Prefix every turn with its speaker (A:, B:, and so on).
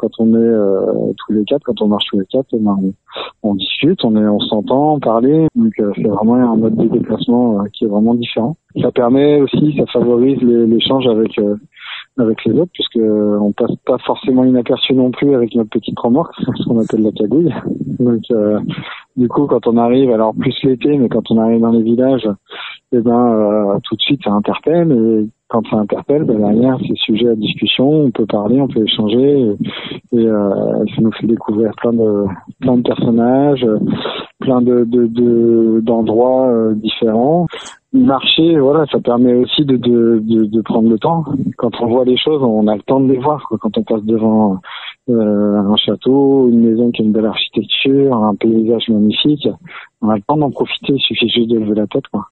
A: quand on est tous les quatre, quand on marche tous les quatre, on discute, on s'entend parler. Donc c'est vraiment un mode de déplacement qui est vraiment différent. Ça permet aussi, ça favorise l'échange avec les autres, puisque on passe pas forcément inaperçu non plus avec notre petite remorque, ce qu'on appelle la cagouille. Donc du coup, quand on arrive, alors plus l'été, mais quand on arrive dans les villages, tout de suite ça interpelle, et quand ça interpelle, derrière c'est sujet à discussion, on peut parler, on peut échanger, et ça nous fait découvrir plein de personnages, plein d'endroits différents. Marcher, voilà, ça permet aussi de prendre le temps. Quand on voit les choses, on a le temps de les voir, quoi. Quand on passe devant un château, une maison qui a une belle architecture, un paysage magnifique, on a le temps d'en profiter, il suffit juste de lever la tête, quoi.